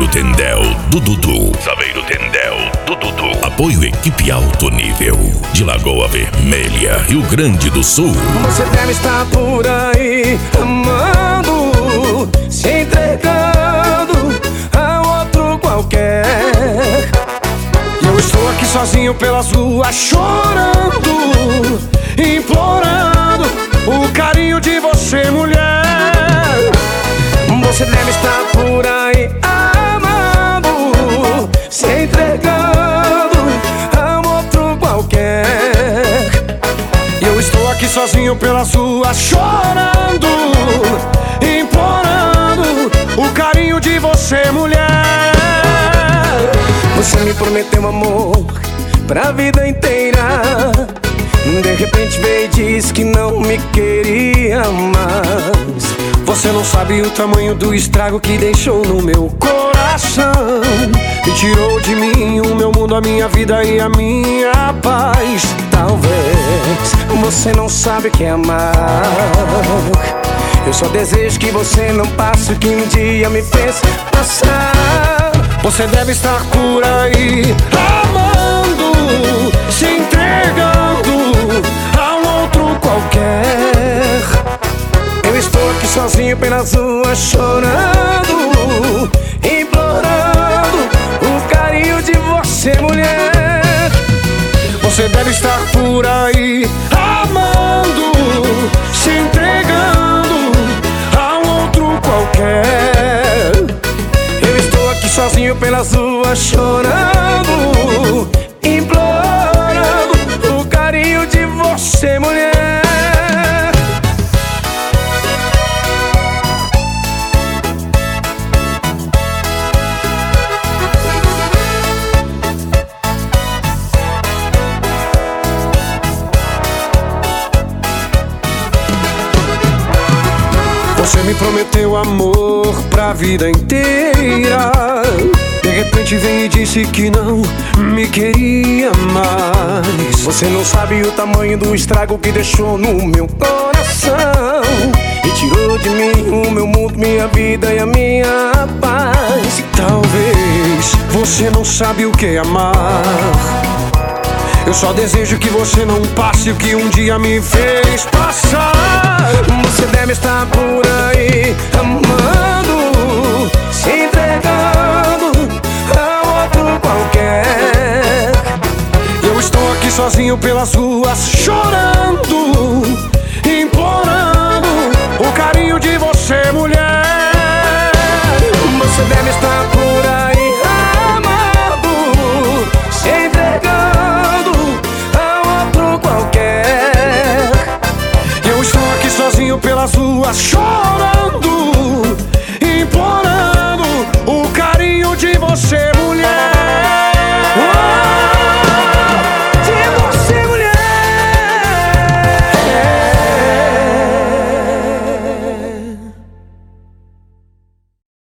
Tendel do Dudu. Saveiro Tendel do Dudu. Apoio equipe alto nível de Lagoa Vermelha, Rio Grande do Sul. Você deve estar por aí amando, se entregando a outro qualquer. E eu estou aqui sozinho pelas ruas chorando, implorando o carinho de você, mulher. Você deve estar por aí amando, se entregando a outro qualquer. E eu estou aqui sozinho pelas ruas chorando, implorando o carinho de você, mulher. Você me prometeu amor pra vida inteira. De repente veio e disse que não me queria mais. Você não sabe o tamanho do estrago que deixou no meu coração. E tirou de mim o meu mundo, a minha vida e a minha paz. Talvez você não sabe o que é amar. Eu só desejo que você não passe o que um dia me fez passar. Você deve estar por aí amando, se entregando a um outro qualquer. Eu estou aqui sozinho pelas ruas chorando, implorando o carinho de você, mulher. Você deve estar por aí amando, se entregando a um outro qualquer. Eu estou aqui sozinho pelas ruas chorando, implorando o carinho de você, mulher. Você me prometeu amor pra vida inteira. De repente veio e disse que não me queria mais. Você não sabe o tamanho do estrago que deixou no meu coração. E tirou de mim o meu mundo, minha vida e a minha paz. Talvez você não sabe o que é amar. Eu só desejo que você não passe o que um dia me fez passar. Você deve estar por aí amando, se entregando a outro qualquer. Eu estou aqui sozinho pelas ruas chorando, implorando o carinho de você, mulher. Você deve estar por aí amando, se entregando a outro qualquer. Eu estou aqui sozinho pelas ruas chorando,